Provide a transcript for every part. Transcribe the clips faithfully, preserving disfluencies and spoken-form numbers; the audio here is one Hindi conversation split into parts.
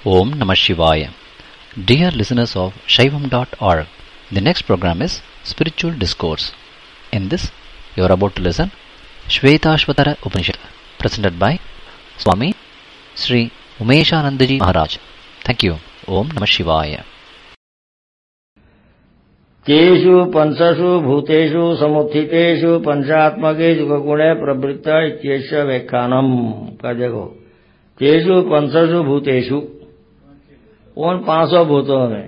Om Namah Shivaya. Dear listeners of Shaivam dot org, the next program is Spiritual Discourse. In this, you are about to listen Shvetashvatara Upanishad, presented by Swami Sri Umeshanandaji Maharaj. Thank you. Om Namah Shivaya. तेषु पंचसु भूतेषु समुत्थितेषु पंचात्मकेषु गुणे प्रवृत्त इत्यस्य व्याख्यानम् का देखो। तेषु पंचसु भूतेषु, उन पांचों भूतों में,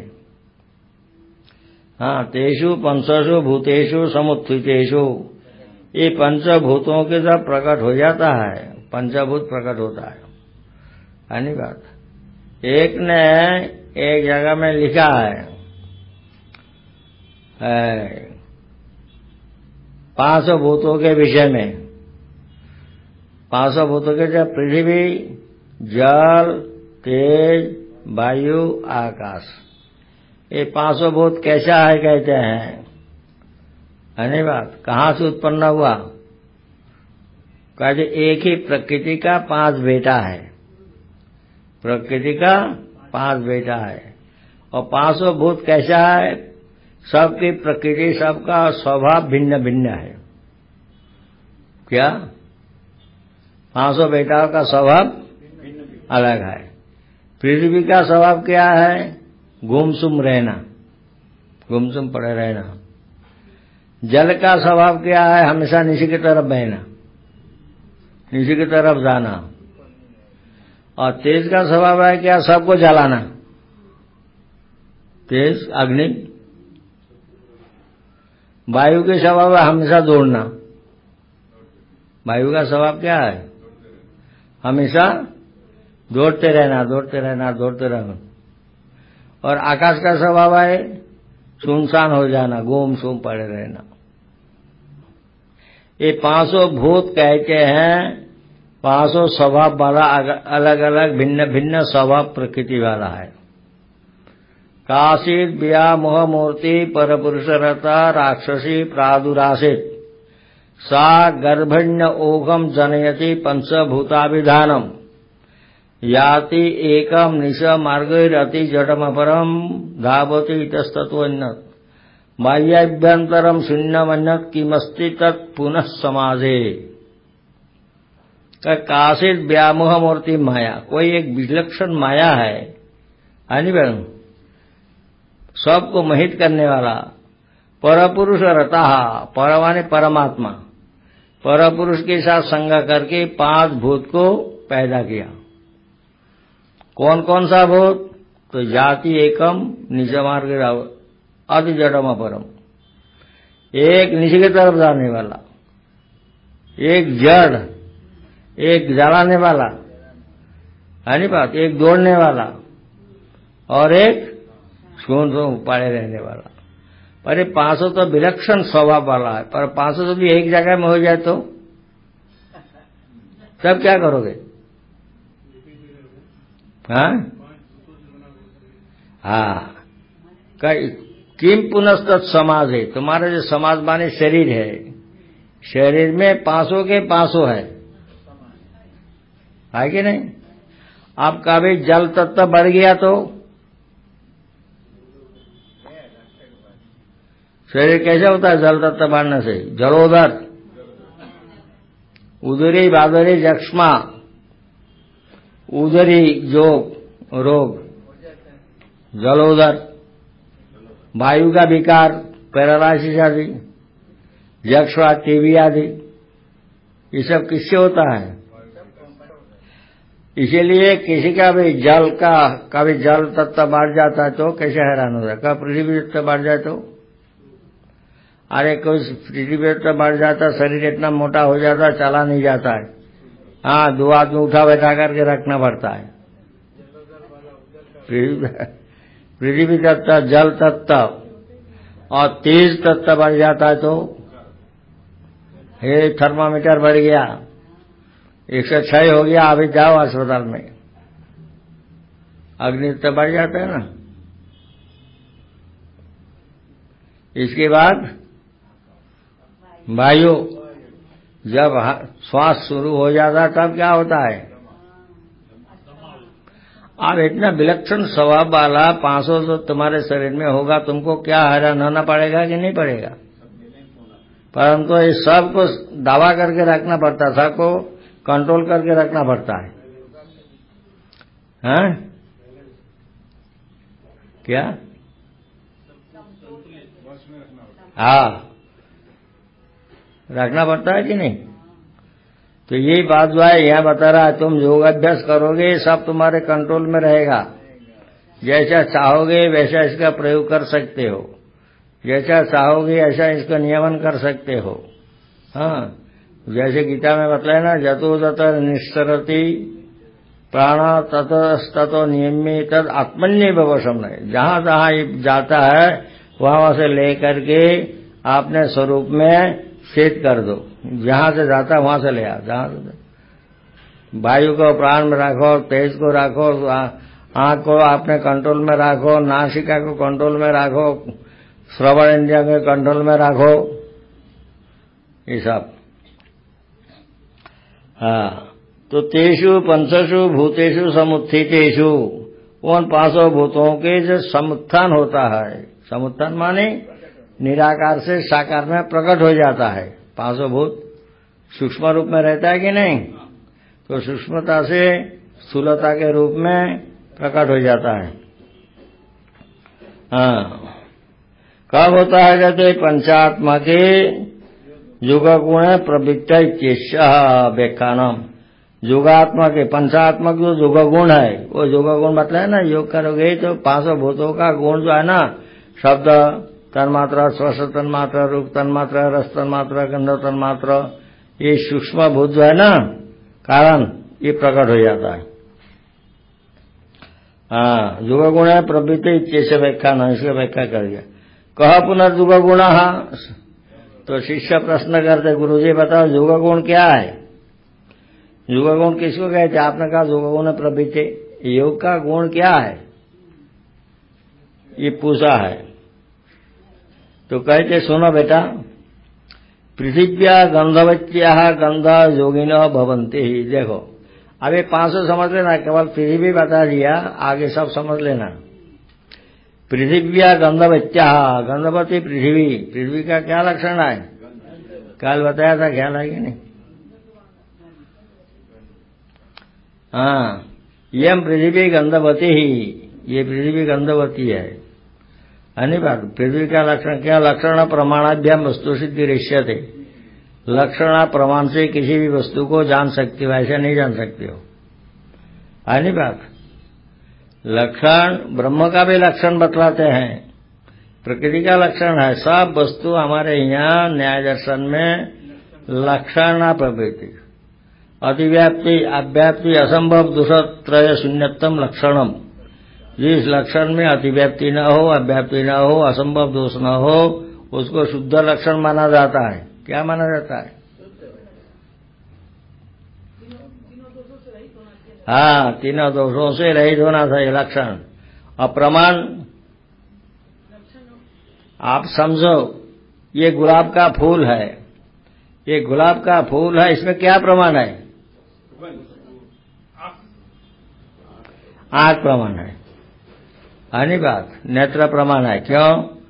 हाँ, तेषु पंचसु भूतेषु समुत्थितेषु, ये पंचभूतों के जब प्रकट हो जाता है, पंचभूत प्रकट होता है, यानी बात। एक ने एक जगह में लिखा है पांचों भूतों के विषय में, पांचों भूतों के जब पृथ्वी, जल, तेज, वायु, आकाश, ये पांचों भूत कैसा है कहते हैं, है नहीं बात। कहाँ से उत्पन्न हुआ? कहते एक ही प्रकृति का पांच बेटा है, प्रकृति का पांच बेटा है। और पांचों भूत कैसा है? सबकी प्रकृति, सबका स्वभाव भिन्न भिन्न है। क्या? पांचों बेटाओं का स्वभाव अलग है। पृथ्वी का स्वभाव क्या है? गुमसुम रहना, गुमसुम पड़े रहना। जल का स्वभाव क्या है? हमेशा नीचे की तरफ बहना, नीचे की तरफ जाना। और तेज का स्वभाव है क्या? सबको जलाना, तेज अग्नि। वायु के स्वभाव है हमेशा दौड़ना। वायु का स्वभाव क्या है? हमेशा दौड़ते रहना, दौड़ते रहना, दौड़ते रहना। और आकाश का स्वभाव है सुनसान हो जाना, गुम सुम पड़े रहना। ये पांचों भूत कहते हैं पांचों स्वभाव वाला, अलग अलग भिन्न भिन्न स्वभाव प्रकृति वाला है। काशित व्यामोह मूर्ति परपुरुष रता राक्षसी प्रादुरासित सा गर्भण्य ओघम जनयति पंचभूताभिधानम याति एकम निश मार्गैरति जडमपरम धावति इतस्तत्वन्यत् बाह्याभ्यंतरम शून्यमन्यत् किमस्ति तत् पुनः समाजे। काशित व्यामोह मूर्ति माया, कोई एक विलक्षण माया है, अनिवार्य सबको मोहित करने वाला। परपुरुष रता, परवाने परमात्मा, परपुरुष के साथ संग करके पांच भूत को पैदा किया। कौन कौन सा भूत? तो जाति एकम निज मार्ग अति जडम अपरम, एक नीचे की तरफ जाने वाला, एक जड़, एक जलाने वाला, है नहीं बात, एक दौड़ने वाला और एक सुन सुन पड़े रहने वाला। पर ये पांचों तो विलक्षण स्वभाव वाला है। पर पांचों तो भी एक जगह में हो जाए तो तब क्या करोगे? हाँ हाँ, किम पुनस्तत् समाज है। तुम्हारा जो समाज माने शरीर है, शरीर में पांचों के पांचों है, है कि नहीं? आपका भी जल तत्व बढ़ गया तो शरीर कैसे होता है? जल तत्व बढ़ने से जलोदर, उदरी बादरी जक्ष्मा, उदरी जो रोग जलोदर, वायु का विकार पैरालाइसिस आदि, यक्ष्मा टीबी आदि, ये सब किससे होता है? इसीलिए किसी का भी जल का कभी जल तत्व बढ़ जाता है तो कैसे हैरान हो जाए। कभी पृथ्वी तत्व बढ़ जाए तो अरे कोई पृथ्वी तत्व बढ़ जाता, शरीर इतना मोटा हो जाता, चला नहीं जाता है। हाँ, दो आदमी उठा बैठा करके रखना पड़ता है। पृथ्वी तत्व, जल तत्व और तेज तत्व बढ़ जाता है तो हे थर्मामीटर बढ़ गया, एक सौ छह हो गया, अभी जाओ अस्पताल में। अग्नि तत्व बढ़ जाता है ना। इसके बाद वायु, जब श्वास शुरू हो जाता तब क्या होता है? आप इतना विलक्षण स्वभाव वाला पांचों तो तुम्हारे शरीर में होगा, तुमको क्या हैरान होना पड़ेगा कि नहीं पड़ेगा? परंतु इस सब को दावा करके रखना पड़ता, सबको कंट्रोल करके रखना पड़ता है। हैं? क्या? हाँ, रखना पड़ता है कि नहीं? तो यही बात जो है यहाँ बता रहा है, तुम योग अभ्यास करोगे सब तुम्हारे कंट्रोल में रहेगा। जैसा चाहोगे वैसा इसका प्रयोग कर सकते हो, जैसा चाहोगे ऐसा इसका नियमन कर सकते हो। हाँ, जैसे गीता में बतलाया ना, जतो ततो निस्सरति प्राण ततस्ततो नियम्य तद आत्मन्येव वशम है। जहां जहां ये जाता है वहां से लेकर के आपने स्वरूप में सेट कर दो। जहां से जाता है वहां से ले आ, जहां से वायु को प्राण में रखो, तेज को रखो, आंख को आपने कंट्रोल में रखो, नासिका को कंट्रोल में रखो, श्रवण इंद्रिय में कंट्रोल में रखो, ये सब। हाँ, तो तेषु पंचसु भूतेषु समुत्थितेषु, उन पांचों भूतों के जो समुत्थान होता है, समुत्थान माने निराकार से साकार में प्रकट हो जाता है। पांचों भूत सूक्ष्म रूप में रहता है कि नहीं? तो सूक्ष्मता से स्थूलता के रूप में प्रकट हो जाता है। हाँ, कब होता है? कहते पंचात्मा के युग गुण प्रवृत्त व्याख्यानम। युगात्मा के पंचात्मक जो युग गुण है, वो युग गुण मतलब है ना, योग करोगे तो पांचों भूतों का गुण जो है ना, शब्द तन्मात्रा, स्पर्श तन्मात्रा, रूप तन्मात्रा, रस तन्मात्रा, गंध तन्मात्रा, ये सूक्ष्म भूत जो है ना कारण, ये प्रकट हो जाता है। हाँ, युग गुण है प्रवृत्ति इत्यस्य व्याख्यान, इसका व्याख्या कर दिया। कह पुनर्युग गुण, तो शिष्य प्रश्न करते, गुरुजी बताओ युग गुण क्या है? युग गुण किसको कहते? आपने कहा युग गुण प्रवृत्ति, योग का गुण क्या है ये पूछा है। तो कहते सुनो बेटा, पृथिव्या गंधवत्या गंध योगिनो भवन्ति ही। देखो अब ये पांच सौ समझ लेना, केवल पृथ्वी बता दिया, आगे सब समझ लेना। पृथिव्या गंधवत्या, गंधवती पृथ्वी, पृथ्वी का क्या लक्षण है? कल बताया था, ख्याल है कि नहीं? हाँ, यम पृथ्वी गंधवती ही, ये पृथ्वी गंधवती है। अन्य बात, पृथ्वी का लक्षण क्या? लक्षण प्रमाणाभ्याम वस्तु सिद्धि ऋष्यते। लक्षण प्रमाण से किसी भी वस्तु को जान सकते हो, ऐसा नहीं जान सकते हो। अन्य बात, लक्षण ब्रह्म का भी लक्षण बतलाते हैं, प्रकृति का लक्षण है। सब वस्तु हमारे यहाँ न्याय दर्शन में लक्षण प्रवृत्ति, अतिव्याप्ति, अव्याप्ति, असंभव, दुषत्रय शून्यतम लक्षणम। जिस लक्षण में अतिव्याप्ति न हो, अव्याप्ति न हो, असंभव दोष न हो, उसको शुद्ध लक्षण माना जाता है। क्या माना जाता है? हाँ, तीनों दोषों से रहित होना चाहिए लक्षण। और प्रमाण आप समझो, ये गुलाब का फूल है, ये गुलाब का फूल है, इसमें क्या प्रमाण है? आंख प्रमाण है। अन्य बात, नेत्र प्रमाण है। क्यों?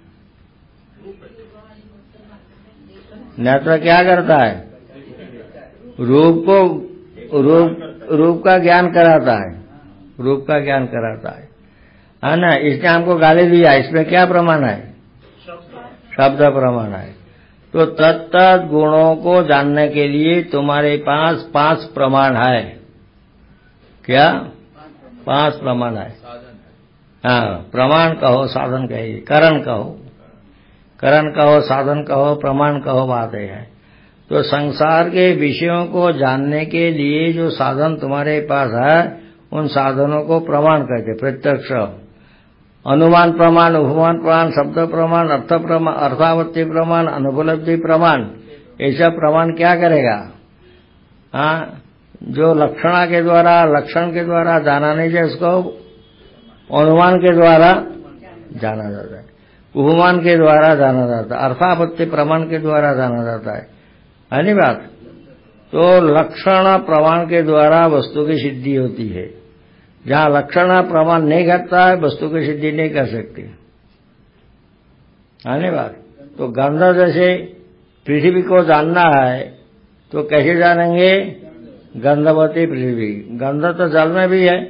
नेत्र क्या करता है? रूप को रूप रूप का ज्ञान कराता है, रूप का ज्ञान कराता है, है ना? इसने हमको गाली दिया, इसमें क्या प्रमाण है? शब्द प्रमाण है। तो तत्त गुणों को जानने के लिए तुम्हारे पास पांच प्रमाण है। क्या? पांच प्रमाण है। हाँ, प्रमाण कहो, साधन कहिए, करण कहो, करण कहो, साधन कहो, प्रमाण कहो, बात है। तो संसार के विषयों को जानने के लिए जो साधन तुम्हारे पास है, उन साधनों को प्रमाण कहते। प्रत्यक्ष, अनुमान प्रमाण, उपमान प्रमाण, शब्द प्रमाण, अर्थ प्रमाण, अर्थावत्ति प्रमाण, अनुपलब्धि प्रमाण, ऐसा प्रमाण क्या करेगा? हाँ, जो लक्षणा के द्वारा, लक्षण के द्वारा जाना नहीं जाए, उसको अनुमान के द्वारा जाना जाता है, उपमान के द्वारा जाना जाता है, अर्थापत्ति प्रमाण के द्वारा जाना जाता है। है नहीं बात? तो लक्षण प्रमाण के द्वारा वस्तु की सिद्धि होती है। जहां लक्षण प्रमाण नहीं घटता है वस्तु की सिद्धि नहीं कर सकती। आने बात तो गंध जैसे पृथ्वी को जानना है तो कैसे जानेंगे? गंधवती पृथ्वी। गंध तो जल में भी है,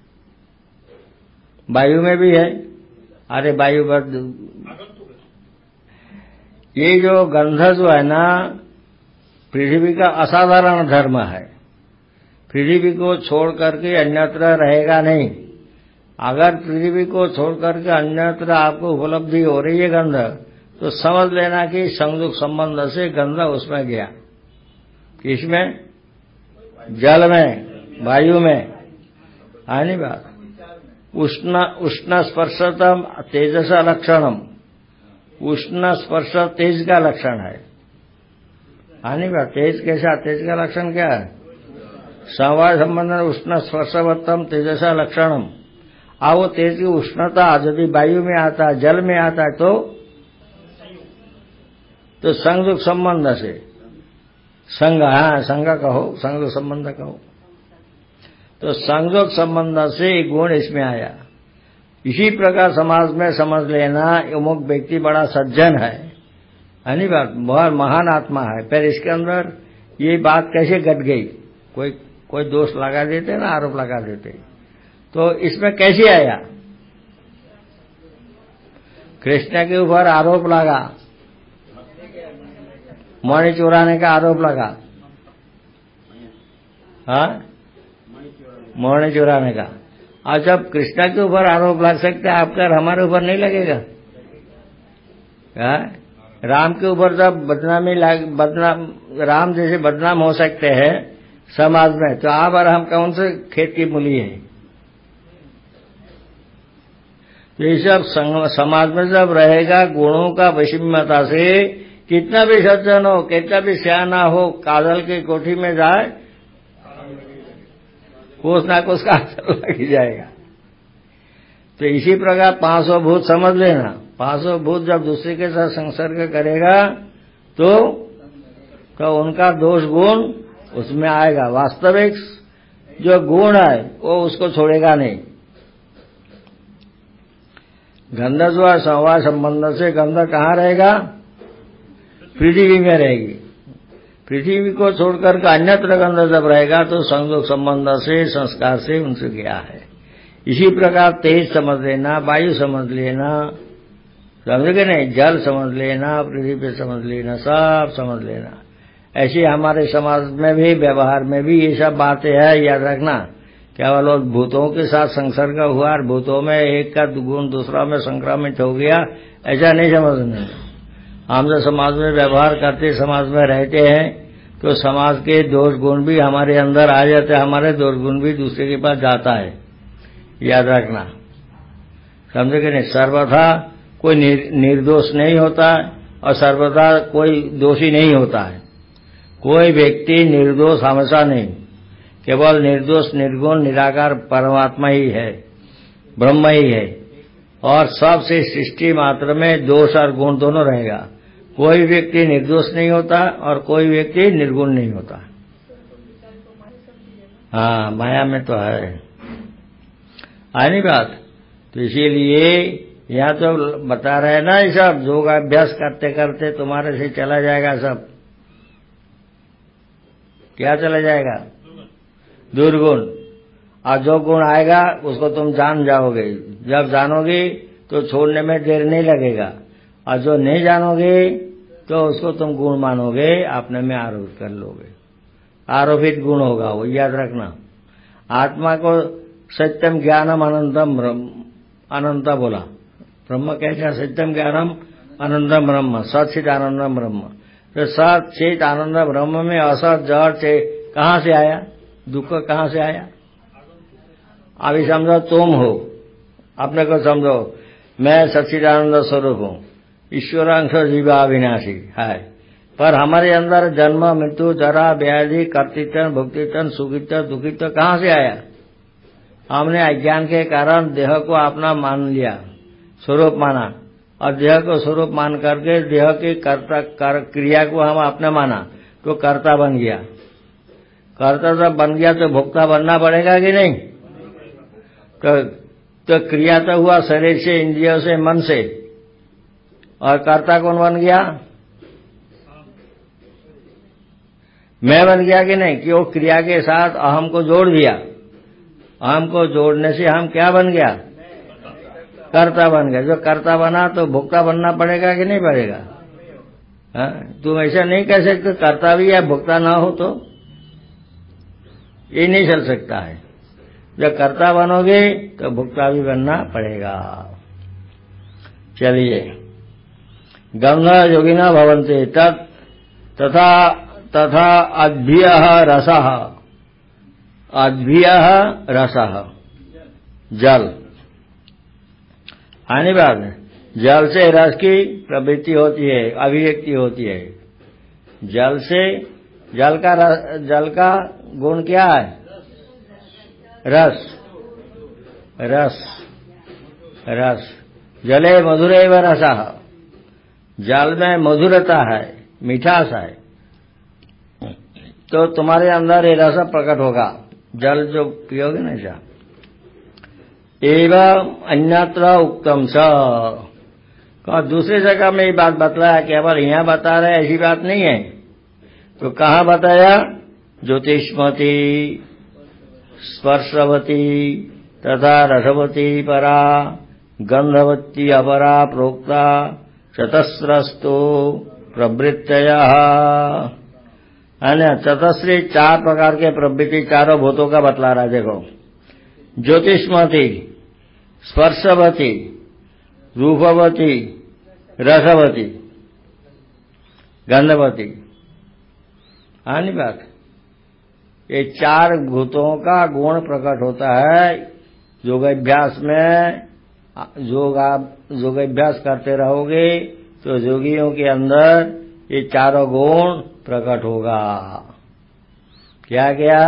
वायु में भी है। अरे वायु पर ये जो गंध जो है ना पृथ्वी का असाधारण धर्म है। पृथ्वी को छोड़ करके अन्यत्र रहेगा नहीं। अगर पृथ्वी को छोड़ करके अन्यत्र आपको उपलब्धि हो रही है गंध, तो समझ लेना कि संयुक्त संबंध से गंध उसमें गया। किसमें? जल में, वायु में। आनी बात उष्ण उष्ण स्पर्शतम तेजसा लक्षणम। उष्ण स्पर्श तेज का लक्षण है। आनी बात तेज कैसा? तेज का लक्षण क्या है? समवाय संबंध उष्ण स्पर्शवत्तम तेजसा लक्षणम। आ वो तेज की उष्णता यदि वायु में आता है, जल में आता है, तो तो संयुक्त संबंध से संग, हाँ संग कहो, संग संबंध कहो, तो संयोग संबंध से गुण इसमें आया। इसी प्रकार समाज में समझ लेना अमुक व्यक्ति बड़ा सज्जन है, यानी बात बहुत महान आत्मा है। फिर इसके अंदर ये बात कैसे घट गई? कोई कोई दोष लगा देते ना, आरोप लगा देते, तो इसमें कैसे आया? कृष्ण के ऊपर आरोप लगा, मणि चुराने का आरोप लगा। हाँ, मणि चुराने का। और जब कृष्णा के ऊपर आरोप लग सकते हैं, आपका हमारे ऊपर नहीं लगेगा? हाँ? राम के ऊपर जब बदनामी लग बदनाम राम जैसे बदनाम हो सकते हैं समाज में, तो आप और हम कौन से खेत की मूली है? तो ये सब समाज में जब रहेगा गुणों का वैषम्यता से, कितना भी सज्जन हो, कितना भी सियाना हो, काजल की कोठी में जाए कुछ ना कुछ का असर लग ही जाएगा। तो इसी प्रकार पांचों भूत समझ लेना। पांचों भूत जब दूसरे के साथ संसर्ग करेगा तो, तो उनका दोष गुण उसमें आएगा। वास्तविक जो गुण है वो उसको छोड़ेगा नहीं। गंध जो है समवाय संबंध से, गंध कहाँ रहेगा? पृथ्वी में रहेगी। पृथ्वी को छोड़कर के अन्यत्र गंध जब रहेगा तो संयोग संबंध से, संस्कार से उनसे गया है। इसी प्रकार तेज समझ लेना, वायु समझ लेना, समझ गए नहीं, जल समझ लेना, पृथ्वी समझ लेना, सब समझ लेना। ऐसे हमारे समाज में भी, व्यवहार में भी ये सब बातें हैं, याद रखना। केवल भूतों के साथ संसर्ग हुआ और भूतों में एक का गुण दूसरा में संक्रमित हो गया, ऐसा नहीं समझना। हम जो समाज में व्यवहार करते, समाज में रहते हैं, तो समाज के दोष गुण भी हमारे अंदर आ जाते हैं, हमारे दोष गुण भी दूसरे के पास जाता है, याद रखना। समझे कि नहीं? सर्वथा कोई निर्दोष नहीं होता है और सर्वथा कोई दोषी नहीं होता है। कोई व्यक्ति निर्दोष हमेशा नहीं, केवल निर्दोष निर्गुण निराकार परमात्मा ही है, ब्रह्म ही है। और सबसे सृष्टि मात्र में दोष और गुण दोनों रहेगा। कोई व्यक्ति निर्दोष नहीं होता और कोई व्यक्ति निर्गुण नहीं होता। हाँ, माया में तो है, है नहीं बात? तो इसीलिए यहाँ तो बता रहे ना, ये सब योग अभ्यास करते करते तुम्हारे से चला जाएगा सब। क्या चला जाएगा? दुर्गुण। और जो गुण आएगा उसको तुम जान जाओगे। जब जानोगे तो छोड़ने में देर नहीं लगेगा, और जो नहीं जानोगे तो उसको तुम गुण मानोगे, अपने में आरोपित कर लोगे। आरोपित गुण होगा वो, याद रखना। आत्मा को सत्यम ज्ञानम अनंतम ब्रह्म, अनंत बोला। ब्रह्म कैसा? सत्यम ज्ञानम अनंतम ब्रह्म, सचित आनंदम ब्रह्म। तो सत चित आनंद ब्रह्म में असत जड़ से कहां से आया? दुख कहां से आया? अभी समझो तुम हो, अपने को समझो मैं सच्चिदानंद स्वरूप हूं, ईश्वरांश जीवाविनाशी है। पर हमारे अंदर जन्म मृत्यु जरा व्याधि कर्तृत्व भुक्तित्व सुखित्व दुखित्व कहां से आया? हमने अज्ञान के कारण देह को अपना मान लिया, स्वरूप माना, और देह को स्वरूप मान करके देह की कर्ता कर, क्रिया को हम अपने माना, तो कर्ता बन गया। कर्ता जब बन गया तो भोक्ता बनना पड़ेगा कि नहीं? तो, तो क्रिया तो हुआ शरीर से, इंद्रियों से, मन से, और कर्ता कौन बन गया? मैं बन गया कि नहीं? कि वो क्रिया के साथ अहम को जोड़ दिया। अहम को जोड़ने से हम क्या बन गया? कर्ता बन गया। जो कर्ता बना तो भोक्ता बनना पड़ेगा कि नहीं पड़ेगा? हाँ, तुम ऐसा नहीं कह सकते कर्ता भी या भोक्ता ना हो, तो ये नहीं चल सकता है। जब कर्ता बनोगे तो भोक्ता भी बनना पड़ेगा। चलिए, गंध योगिना भवन्ते तत् तथा तथा अद्भ्यः रसः, अद्भ्यः रसः जल। आने बाद जल से रस की प्रवृत्ति होती है, अभिव्यक्ति होती है। जल से, जल का जल का गुण क्या है? रस, रस, रस। जले मधुरैव रसः, जल में मधुरता है, मिठास है, तो तुम्हारे अंदर ये रस प्रकट होगा। जल जो पियोगे ना, जा एवं अन्यत्र उक्तम स, कहा दूसरे जगह में ये बात बतलाया, केवल यहाँ बता रहे ऐसी बात नहीं है। तो कहाँ बताया? ज्योतिष्मती स्पर्शवती तथा रसवती परा गंधवती अपरा प्रोक्ता चतस्रस्तु प्रवृत्तयः। चतस्री चार प्रकार के प्रवृत्ति, चारों भूतों का बतला रहा है। देखो, ज्योतिष्मती, स्पर्शवती, रूपवती, रसवती, गंधवती। आनी बात, ये चार भूतों का गुण प्रकट होता है योगाभ्यास में। योग आप योगाभ्यास करते रहोगे तो योगियों के अंदर ये चारों गुण प्रकट होगा। क्या क्या?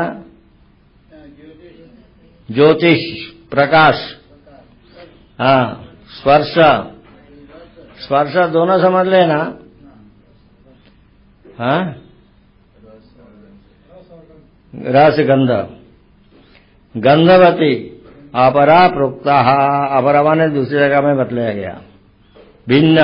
ज्योतिष, प्रकाश, हाँ, स्पर्श, स्पर्श दोनों समझ लेना। हाँ, रस, गंध, गंधवती, अपरा प्रोक्ता, अपरा माने दूसरी जगह में बतलाया गया। भिन्न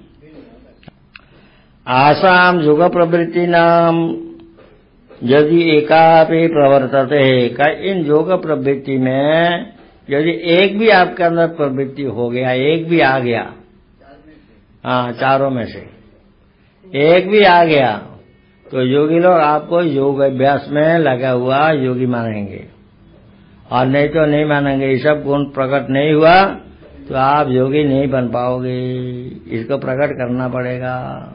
आसाम युग प्रवृत्ति नाम यदि एकापि प्रवर्तते, का इन योग प्रवृत्ति में यदि एक भी आपके अंदर प्रवृत्ति हो गया, एक भी आ गया, हाँ चारों में से एक भी आ गया, तो योगी लोग आपको योग अभ्यास में लगा हुआ योगी मानेंगे, और नहीं तो नहीं मानेंगे। ये सब गुण प्रकट नहीं हुआ तो आप योगी नहीं बन पाओगे, इसको प्रकट करना पड़ेगा।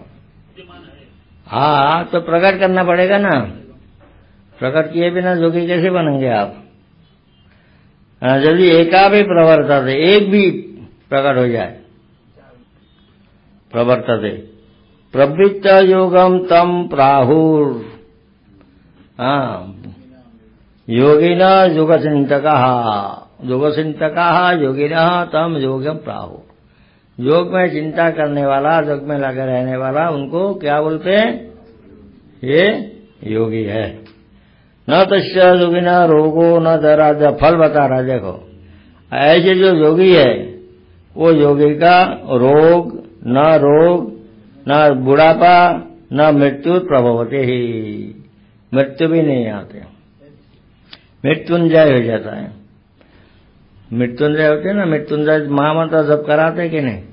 हाँ, तो प्रकट करना पड़ेगा ना, प्रकट किए बिना योगी कैसे बनेंगे आप? यदि एका भी प्रवर्तते, एक भी प्रकट हो जाए, प्रवर्तते प्रवृत्त योगम तम प्राहुर, हाँ योगिना योग चिंतका, योग चिंतका योगिना तम योगम प्राहुर। योग में चिंता करने वाला, योग में लगे रहने वाला, उनको क्या बोलते हैं? ये योगी है। न तस्य योगिना रोगो न दराज, फल बता रहा। देखो, ऐसे जो योगी है वो योगी का रोग न रोग न बुढ़ापा न मृत्यु प्रभवते ही, मृत्यु भी नहीं आते, मृत्युंजय हो जाता है। मृत्युंजय होते ना, मृत्युंजय महामंत्र जब कराते कि नहीं?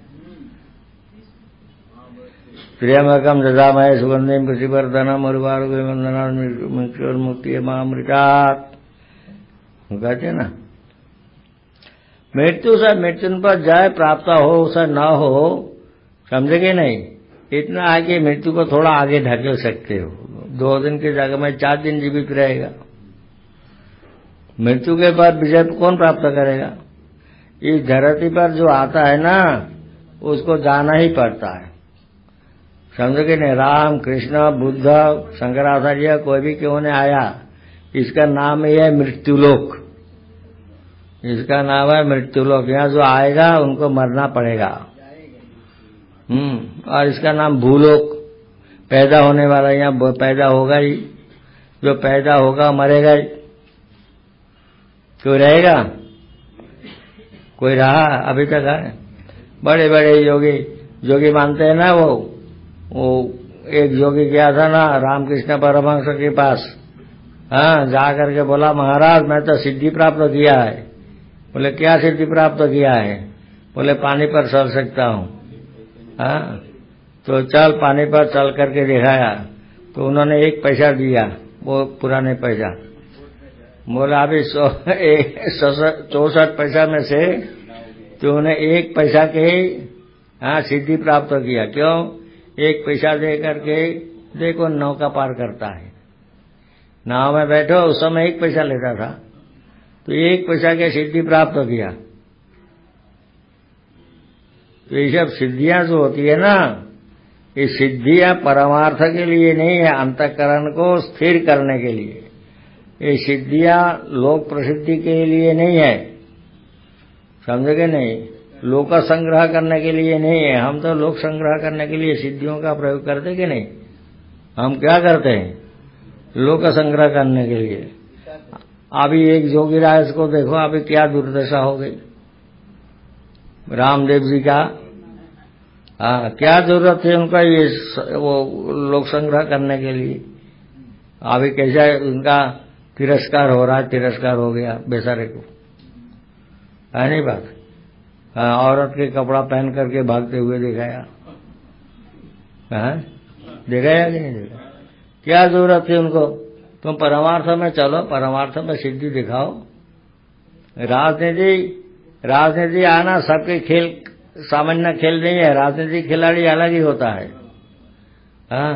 प्रियमकम ददामहे सुगंधिम प्रतिवर्धनम उर्वारुगमंदना मुक्ति मामृतात्, कहते ना। मृत्यु से मृत्यु पर जय प्राप्त हो उसे न हो, समझेगे नहीं? इतना आगे मृत्यु को थोड़ा आगे ढकेल सकते हो, दो दिन की जगह में चार दिन जीवित रहेगा। मृत्यु के बाद विजय कौन प्राप्त करेगा? इस धरती पर जो आता है ना, उसको जाना ही पड़ता है, समझोगे नहीं? राम, कृष्ण, बुद्ध, शंकराचार्य, कोई भी क्यों नहीं आया, इसका नाम ही है मृत्युलोक, इसका नाम है मृत्युलोक। यहाँ जो आएगा उनको मरना पड़ेगा। हम्म और इसका नाम भूलोक, पैदा होने वाला यहाँ पैदा होगा ही, जो पैदा होगा मरेगा ही, क्यों रहेगा? कोई रहा अभी तक है? बड़े बड़े योगी योगी मानते हैं ना, वो वो एक योगी गया था ना रामकृष्ण परमहंस के पास, हाँ, जा करके बोला महाराज मैं तो सिद्धि प्राप्त किया है। बोले क्या सिद्धि प्राप्त किया है? बोले पानी पर चल सकता हूँ। हाँ, तो चल पानी पर चल करके दिखाया, तो उन्होंने एक पैसा दिया, वो पुराने पैसा। बोला अभी चौसठ पैसा में से तो उन्हें एक पैसा के हाँ सिद्धि प्राप्त किया। क्यों? एक पैसा दे करके देखो नौका पार करता है, नाव में बैठो, उस समय एक पैसा लेता था, तो एक पैसा के सिद्धि प्राप्त किया। तो ये सब सिद्धियां जो होती है ना, ये सिद्धियां परमार्थ के लिए नहीं है, अंतःकरण को स्थिर करने के लिए। ये सिद्धियां लोक प्रसिद्धि के लिए नहीं है, समझोगे नहीं, लोक संग्रह करने के लिए नहीं है। हम तो लोक संग्रह करने के लिए सिद्धियों का प्रयोग करते कि नहीं? हम क्या करते हैं? लोक संग्रह करने के लिए। अभी एक जोगीराज को देखो, अभी क्या दुर्दशा हो गई रामदेव जी का। हाँ, क्या जरूरत है उनका ये वो लोक संग्रह करने के लिए? अभी कैसा उनका तिरस्कार हो रहा है, तिरस्कार हो गया बेचारे को, है नहीं बात? हाँ, औरत के कपड़ा पहन करके भागते हुए दिखाया, हाँ, दिखाया कि नहीं दिखाया? क्या जरूरत है उनको? तुम परमार्थ में चलो, परमार्थ में सिद्धि दिखाओ। राजनीति राजनीति आना सबके खेल सामान्य खेल नहीं है, राजनीतिक खिलाड़ी अलग ही होता है। हाँ,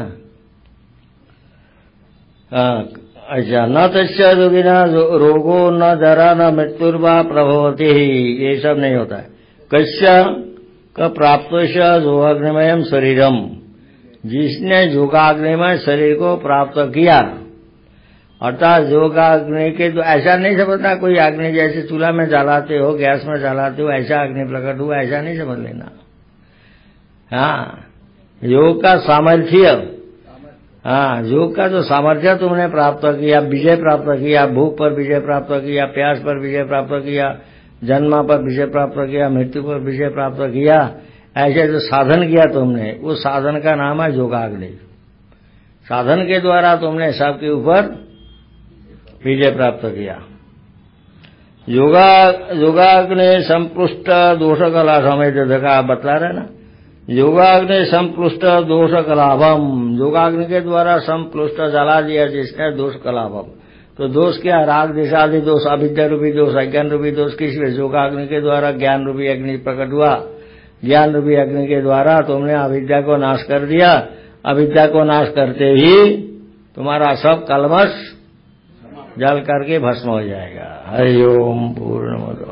हाँ, अच्छा, न तस्य रोगिना रोगो न जरा न मृत्युर्वा प्रभवती ही, ये सब नहीं होता है। कस्य का प्राप्त योगाग्निमय शरीरम, जिसने योगाग्निमय शरीर को प्राप्त किया, अर्थात योगाग्नि के, तो ऐसा नहीं समझना कोई अग्नि जैसे चूल्हा में जलाते हो, गैस में जलाते हो, ऐसा अग्नि प्रकट हुआ, ऐसा नहीं समझ लेना। हाँ, योग का सामर्थ्य, हाँ, योग का जो सामर्थ्य तुमने प्राप्त किया, विजय प्राप्त किया, भूख पर विजय प्राप्त किया, प्यास पर विजय प्राप्त किया, जन्म पर विजय प्राप्त किया, मृत्यु पर विजय प्राप्त किया, ऐसे जो साधन किया तुमने, उस साधन का नाम है योगाग्नि। साधन के द्वारा तुमने सबके ऊपर विजय प्राप्त किया। योगा योगाग्नि संपृष्ट दोष कला समय देखा बतला रहे ना, योगाग्नि संपृष्ट दोष कलाभम, योगाग्नि के द्वारा संपृष्ट जला दिया जिसने दोष कलाभम। तो दोष क्या? राग देशादि दोष, अविद्या रूपी दोष, अज्ञान रूपी दोष। किस वे? योगाग्नि के द्वारा ज्ञान रूपी अग्नि प्रकट हुआ, ज्ञान रूपी अग्नि के द्वारा तुमने अविद्या को नाश कर दिया। अविद्या को नाश करते ही तुम्हारा सब कलमश जल करके भस्म हो जाएगा। हरि ओम। पूर्णमद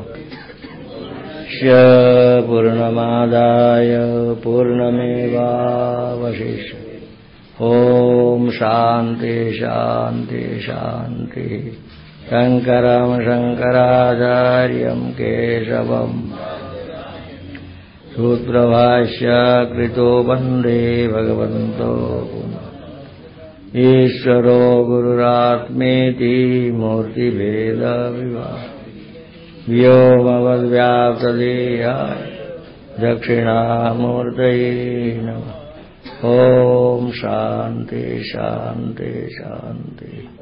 पूर्णमादाय पूर्णमेवावशिष्यते। ओम शांति शांति शांति। शंकरं शंकराचार्यं केशवम् सूत्रभाष्य कृतो वन्दे भगवन्तो पुनः। ईश्वरो गुरुरात्मेति मूर्तिभेद विभाग व्योमवद्व्याप्तदेहाय दक्षिणामूर्तये नमः। ओम शांति शांति शांति।